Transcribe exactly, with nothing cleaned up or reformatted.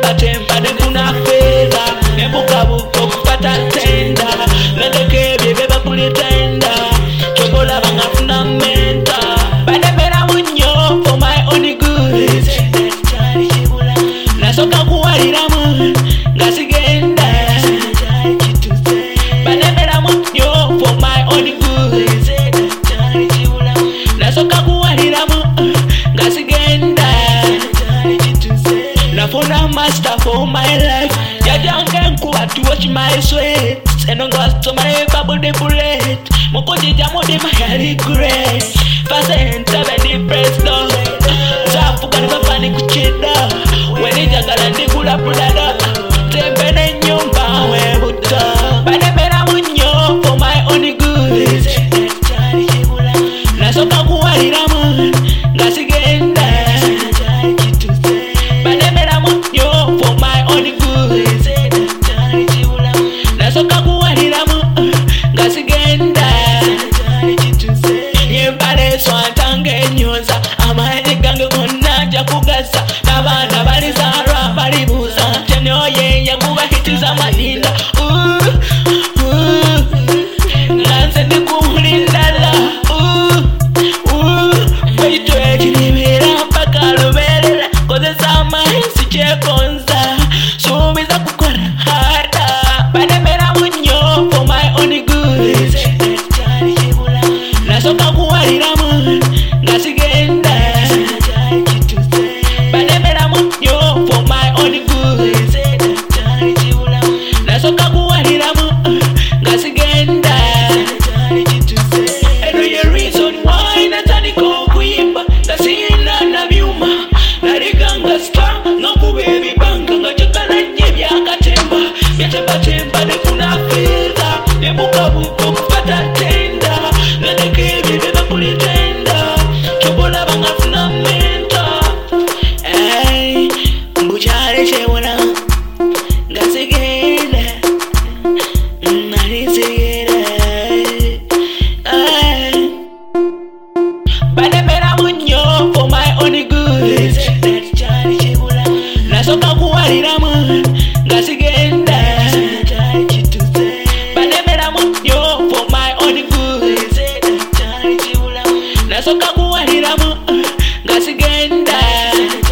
byakatemba nekuna fedha nembukabuka okupata tenda nedekebye bebapulitenda chobola bangafuna menta banemera munyo for my only good nasoka kuwaliramu ngasigenda banemera munyo for my only good nasoka kuwaliramu ngasigenda nafuna master for my life yajangenkuwa to watch my sweat enongasto my bubble the bullet mokoji jamode my regret pasenta bedi presto zafuka nibafani kuchida wenijagala ndigula pudada tembe nenyumba webuta banemera munyo for my only good nasoka kuwaliramu ngasigenda banemera munyo for my only good nasoka kuwaliramu ngasigenda yembale swantange enyoza amaene gange gonna nja kugasa n'abaana balizalwa balibuuza tenyoye yakubahitiza madinda nanze ndikuwulindala baitu ekiribira mpaka luberera kozesa amahisi kyekonza suubiza kukola hada banemera munyo for my only good nasoka kuwaliramu ngasigenda banemera munyo for my only good nasoka kuwaliramu ngasigenda eno ye reason why natandika okuyimba ngasina nabyuma naliganga star nokuba ebibanga nga kyogalanye byakatemba byatembatemba nekuna fedha nembukabuka okupata tenda nedekebye bebapulitenda chobola bangafuna menta mbukyale kyewona ngasigenda nalisigenda banemera munyo for my only good nasoka kuwaliramu ngasigenda banemera munyo for my only good nasoka kuwaliramu ngasigenda